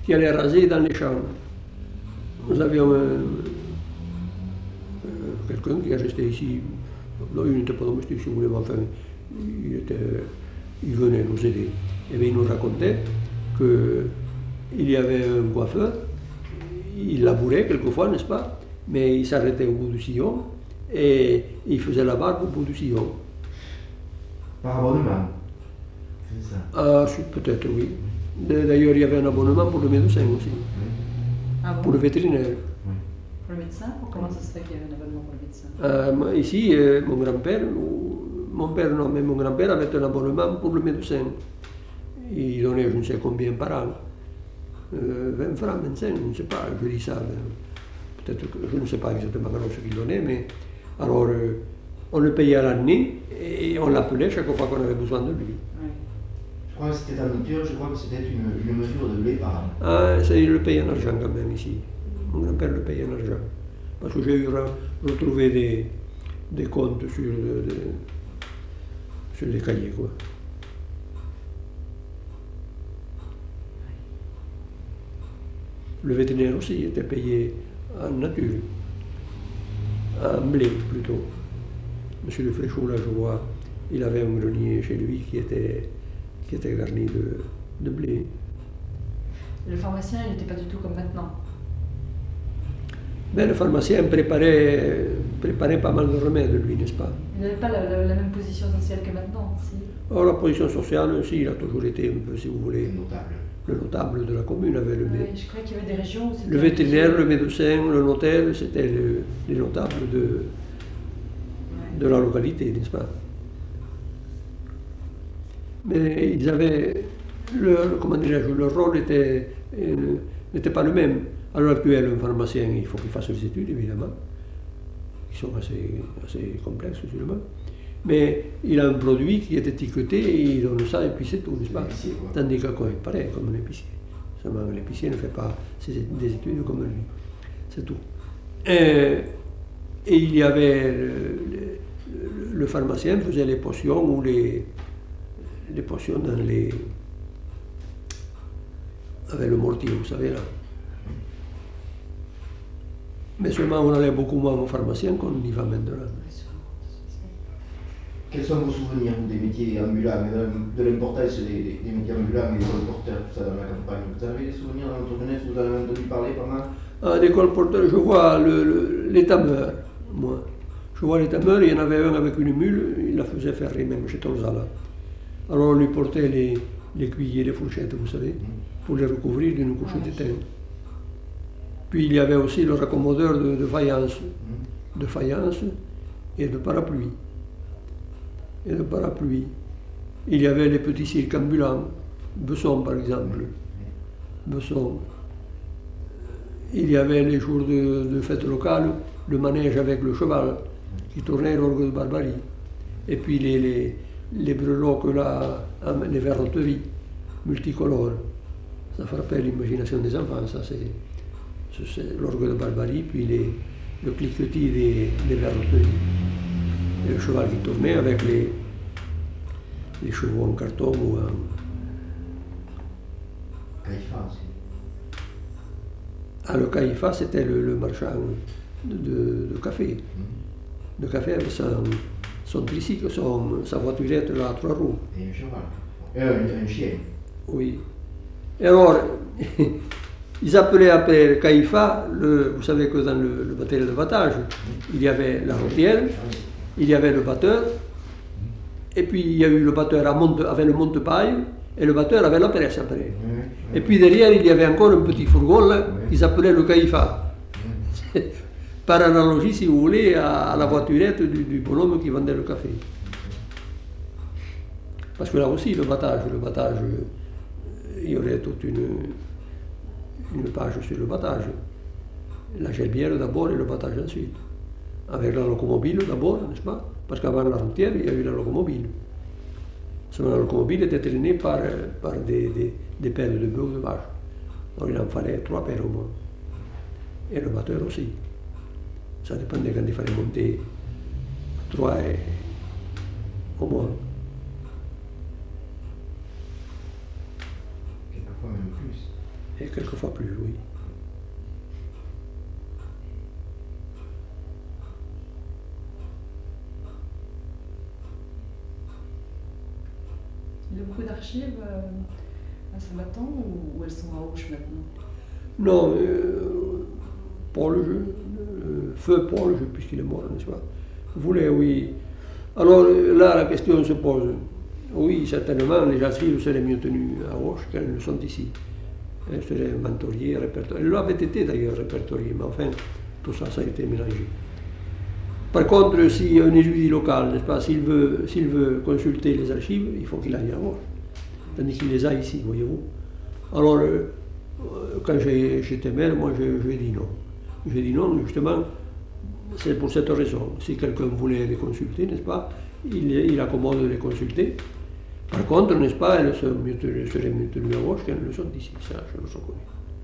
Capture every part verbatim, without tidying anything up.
qui allait raser dans les champs. Nous avions euh, quelqu'un qui est resté ici. Non, il n'était pas domestique, si vous voulez, mais enfin, il, était, il venait nous aider. Et bien, il nous racontait qu'il y avait un coiffeur, il labourait quelquefois, n'est-ce pas? Mais il s'arrêtait au bout du sillon et il faisait la barbe au bout du sillon. Par abonnement, c'est ça? Ah, peut-être, oui. D'ailleurs, il y avait un abonnement pour le médecin aussi, Ah bon? pour le vétérinaire. Oui. Pour le médecin? Ou comment ça se fait qu'il y avait un abonnement pour le médecin? Euh, ici, euh, mon grand-père, mon père non, mais mon grand-père avait un abonnement pour le médecin. Il donnait je ne sais combien par an. Euh, vingt francs, vingt-cinq, je ne sais pas, je dis ça. Peut-être que je ne sais pas exactement ce qu'il donnait, mais alors euh, on le payait à l'année et on l'appelait chaque fois qu'on avait besoin de lui. Oui. Je crois que c'était en nature, je crois que c'était une, une mesure de blé par an. Ah, ça, il le paye en argent quand même ici. Mon grand-père le paye en argent. Parce que j'ai eu retrouvé des, des comptes sur, de, de, sur des cahiers, quoi. Le vétérinaire aussi était payé en nature, en blé plutôt. Monsieur de Fréchot, là, je vois, il avait un grenier chez lui qui était, qui était garni de, de blé. Le pharmacien, il n'était pas du tout comme maintenant. Mais le pharmacien préparait, préparait pas mal de remèdes, lui, n'est-ce pas? Il n'avait pas la, la, la même position sociale que maintenant, si? Alors, la position sociale, si, il a toujours été un peu, si vous voulez, Notable. le notable de la commune. Avait le, Oui, je crois qu'il y avait des régions où c'était... le vétérinaire, le médecin, le notaire, c'était le, les notables de, Ouais. de la localité, n'est-ce pas? Mais ils avaient, leur, comment dirais-je, leur rôle était, euh, n'était pas le même. À l'heure actuelle, un pharmacien, il faut qu'il fasse les études, évidemment, qui sont assez, assez complexes, sûrement. Mais il a un produit qui est étiqueté et il donne ça et puis c'est tout, n'est-ce pas? Tandis que, quoi, pareil, comme un épicier. Seulement, l'épicier ne fait pas ses, des études comme lui. C'est tout. Et, et il y avait, le, le, le pharmacien faisait les potions ou les, les potions dans les... avec le mortier, vous savez, là. Mais seulement on allait beaucoup moins au pharmacien qu'on y va maintenant. Quels sont vos souvenirs des métiers ambulants, de l'importance des, des métiers ambulants et des colporteurs, tout ça dans la campagne? Vous avez des souvenirs dans votre jeunesse? Vous en avez entendu parler pas mal? Ah, des colporteurs, je vois le, le, les tameurs, moi. Je vois les tameurs, il y en avait un avec une mule, il la faisait ferrer même chez Tolzala. Alors on lui portait les, les cuillers, les fourchettes, vous savez, pour les recouvrir d'une couche de thym. Puis il y avait aussi le raccommodeur de, de faïence, de faïence et de parapluie. Et de parapluie. Il y avait les petits cirques ambulants, Besson par exemple, Besson. Il y avait les jours de, de fête locale, le manège avec le cheval qui tournait l'orgue de Barbarie. Et puis les, les, les breloques là, les verroteries multicolores. Ça frappait l'imagination des enfants, ça c'est. C'est l'orgue de Barbarie, puis les, le cliquetis des, des verroteries. Et le cheval qui tournait avec les, les chevaux en carton ou en... Caïpha aussi. Ah, le Caïpha, c'était le, le marchand de, de, de café. De café avec son, son tricycle, son, sa voiturette là, à trois roues. Et un cheval. Euh, un, un chien. Oui. Et alors, ils appelaient après Caïpha, le, vous savez que dans le, le matériel de battage, il y avait la routière, il y avait le batteur, et puis il y a eu le batteur à monte, avec le monte-paille, et le batteur avait la presse après. Et puis derrière, il y avait encore un petit fourgon là, qui s'appelait le Caïpha. Par analogie, si vous voulez, à, à la voiturette du, du bonhomme qui vendait le café. Parce que là aussi, le battage, le battage, il y aurait toute une... une page sur le battage. La gerbière d'abord et le battage ensuite. Avec la locomobile d'abord, n'est-ce pas? Parce qu'avant la routière, il y a eu la locomobile. Seulement la locomobile était traînée par, par des, des, des pelles de bœufs ou de vaches. Donc il en fallait trois paires au moins. Et le batteur aussi. Ça dépendait quand il fallait monter trois et au moins. Quelquefois même plus. Et quelquefois plus, oui. Il y a beaucoup d'archives euh, à Saint-Batan ou, ou elles sont à Auch maintenant? Non, euh, Paul, je, euh, feu Paul, je, puisqu'il est mort, n'est-ce pas, voulait, oui. Alors là, la question se pose. Oui, certainement, les archives seraient mieux tenues à Auch qu'elles ne sont ici. Elles seraient inventoriées, répertoriées. Elles l'avaient été d'ailleurs répertoriées, mais enfin, tout ça, ça a été mélangé. Par contre, si un érudit local, n'est-ce pas, s'il veut, s'il veut consulter les archives, il faut qu'il aille à Auch. Tandis qu'il les a ici, voyez-vous. Alors, euh, quand j'étais maire, moi, je, je lui ai dit non. Je lui ai dit non, justement, c'est pour cette raison. Si quelqu'un voulait les consulter, n'est-ce pas, il, il accommode de les consulter. Par contre, n'est-ce pas, elles seraient mieux tenues à Auch qu'elles ne le sont ici. Ça, je le reconnais.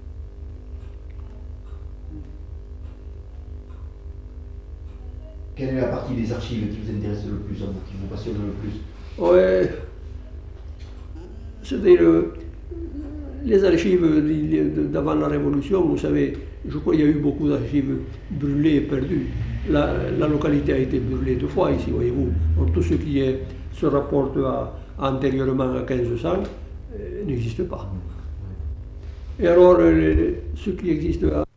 Quelle est la partie des archives qui vous intéresse le plus, à vous, qui vous passionne le plus? Ouais, c'est-à-dire les archives d'avant la Révolution, vous savez, je crois qu'il y a eu beaucoup d'archives brûlées et perdues. La, la localité a été brûlée deux fois ici, voyez-vous. Tout ce qui est, se rapporte à, antérieurement à quinze cents euh, n'existe pas. Et alors, les, ce qui existe à